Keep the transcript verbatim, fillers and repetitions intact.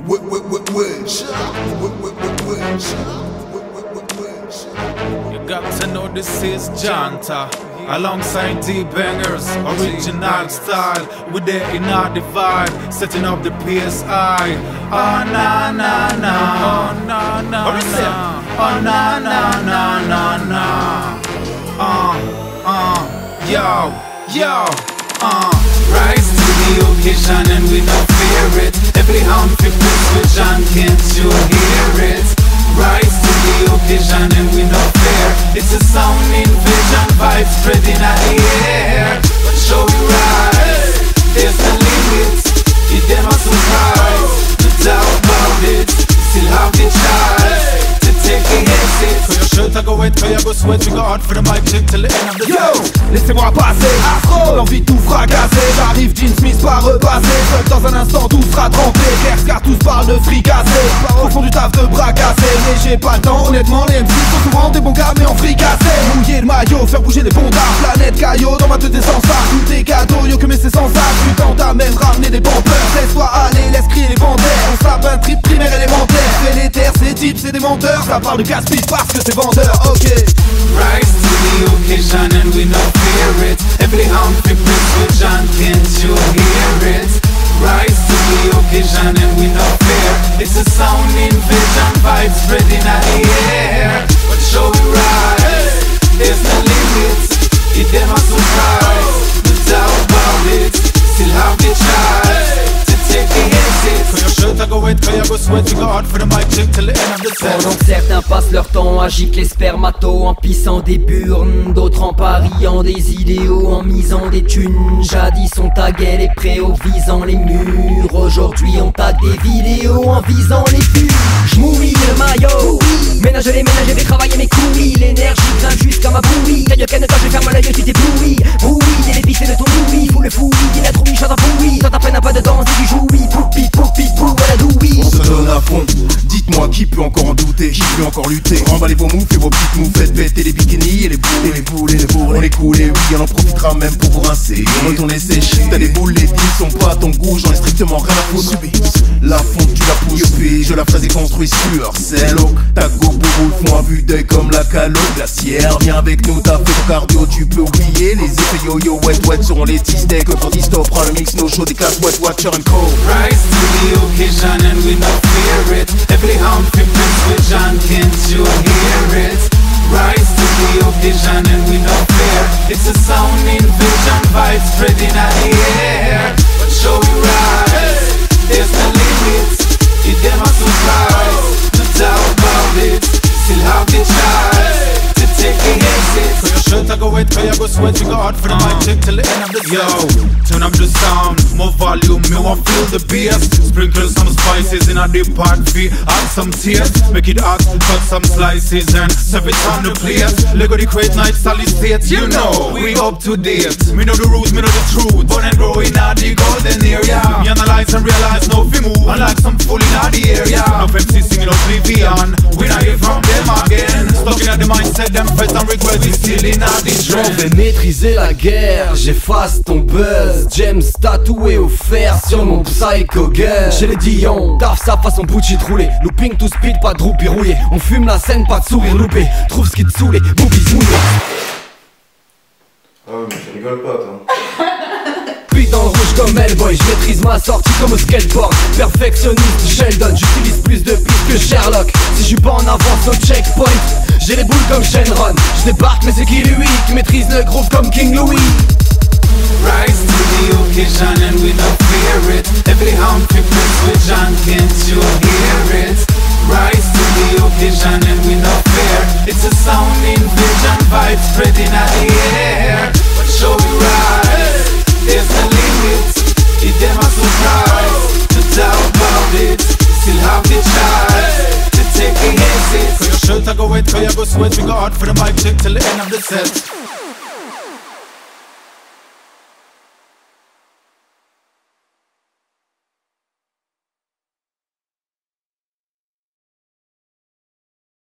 You got to know this is Janta alongside D-Bangers, original style. We're there in our vibe, setting up the P S I. Oh na na na, oh na na na, oh na na na na na. Uh, uh, yo, yo, uh. Rise to the occasion and we don't fear it. Every hound flipping switch on, can't you hear it? Rise to the occasion and we don't fear. It's a sound invasion, vibes spreading out the air. But shall we rise? There's no limit. It them a surprise. No doubt about it. Still have the chance to take the exit. Cause your shirt I go wet, cause you go sweat. We go hard for the mic check till the end of the Yo, set. laissez-moi passer, Afro, l'envie de tout fracasser. J'arrive, Jean Smith pas repassé. Seul dans un instant tout sera trempé. Kers car tous parlent de fricassé. Au fond du taf de bras cassés. Mais j'ai pas le temps, honnêtement les M C sont souvent des bons gars mais en fricassé. Mouiller le maillot, faire bouger les bonds d'art. Planète caillot, dans ma tête des sans ça. Tout est cadeau, yo que mais c'est sans ça. Putain t'as même ramené des pompeurs. Laisse-toi aller, laisse crier les vendeurs. On sape un trip primaire élémentaire. C'est les terres, c'est types, c'est des menteurs. Ça parle de gaspille parce que c'est vendeur, ok. Rise to the occasion and we don't fear it. Every hound flipping switch on, can't you hear it? Rise to the occasion and we don't fear. It's a sound invasion, vibes spreading out the air. But shall we rise? There's no limit. It them a surprise. No doubt about it. Still have the chance to take the exit. Cause your shirt I go wet, cause you go sweat. We go hard for the mic check till the end of the set. Pendant que certains passent leur temps, agitent les spermatos en pissant des burnes, d'autres en pariant des idéaux, en misant des thunes. Jadis on taguait les préaux visant les murs. Aujourd'hui on tag des vidéos en visant les vues. J'mouille le maillot, ménage les ménages et vais travailler mes couilles. L'énergie grimpe jusqu'à ma bouille. Gagne canne quand je ferme l'œil tu t'éblouis. Oui, et les pistes de ton ouïe. Fous le fouillis, il a trop mis chante en fouillis. Toi ta peine n'a pas de danse et du jouis. Poupi, poupi, pou, à la douille. On se donne à fond, dites-moi qui peut encore en douter, qui peut encore lutter. Remballez vos moufs et vos petites moufs, faites péter les bikinis et les boules, et les boules et les boules. On les coule et oui, on en profitera même pour vous rincer. Retournez sécher, t'as des boules, les deals sont pas à ton goût, j'en ai strictement rien à foutre. La fonte tu la pousses, puis je la phrase est construite sur cello. Ta go bourou font un vue d'œil comme la calo glaciaire. Viens avec nous, t'as fait ton cardio, tu peux oublier. Les effets yo-yo, wet wet seront les teasdecks. Pour stop, prends le mix, no show, des casses, wet, watcher and co. Rise to the occasion and we don't fear it. Every hound flipping switch on, can't you hear it? Rise to the occasion and we don't fear. It's a sound invasion, vibes spreading out the air. But shall we rise? There's no limit. It them a surprise. No doubt about it. Still have the chance to take the exit. Cause your shirt I go wet, cause you go sweat. You go hard for the mic check till the end of the set. Yo, turn up the sound, more volume, me want feel the bass. Sprinkle some spices in a deep pot fee. Add some tears, make it hot, cut some slices and serve it on the plate. Lego the crate night, solid state, you know we up to date. Me know the rules, me know the truth. Born and grow in the golden area. Me analyze and realize no fi move. Unlike some fool in the area. No M C singing oblivion. We not hear from them again. Stuck in the mindset, them fret and regret. We still in the J'en trend. vais maîtriser la guerre, j'efface ton buzz. James tatoué au fer sur mon psycho gun. Chez les Dion, taf sa façon Bucci de rouler. Looping to speed, pas de roupie rouillé. On fume la scène, pas de sourire loupé. Trouve ce qui te saoule, boobies mouillés. Ah ouais mais tu rigoles pas toi. Puis dans le rouge comme Hellboy, je maîtrise ma sortie comme au skateboard. Perfectionniste Sheldon, j'utilise plus de pistes que Sherlock. Si je suis pas en avance au checkpoint, j'ai les boules comme Shenron. Je débarque mais c'est qui lui qui maîtrise le groove comme King Louis. Rise to the occasion and we don't fear it. Every hound flipping switch on, can't you hear it? Rise to the occasion and we don't fear. It's a sound invasion, vibes spreading out the air. But shall we rise? There's no limit. It them a surprise. No doubt about it. Still have the chance to take the exit. Cause your shirt I go wet, cause you go sweat. We go hard for the mic check till the end of the set.